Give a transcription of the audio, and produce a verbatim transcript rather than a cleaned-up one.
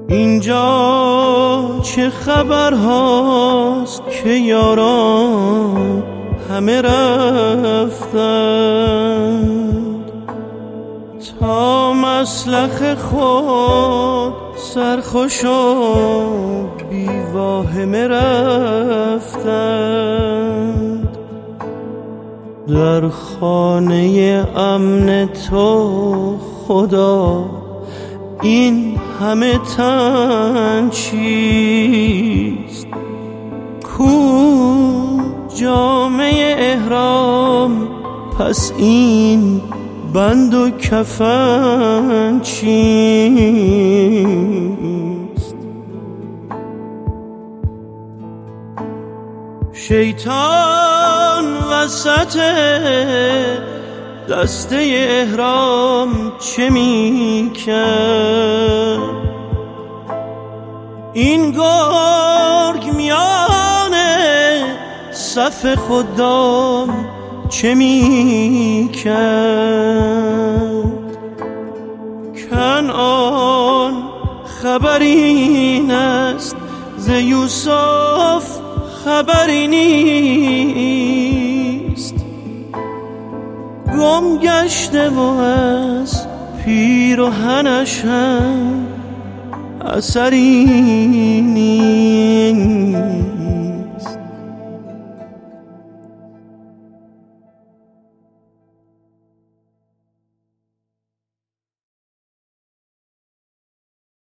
اینجا چه خبر هاست که یاران همه رفتند، تا مسلخ خود سرخوش و بی واهمه رفتند. در خانه امن تو خدا این همه تن چیست؟ کو جامه احرام، پس این بند و کفن چیست؟ شیطان وسط دسته احرام چه می کرد؟ این گرگ میانه صف خدام چه می کرد؟ کنعان خبرین است ز یوسف خبری نیست، گم گشته و از پیرهنش هم اثری نیست.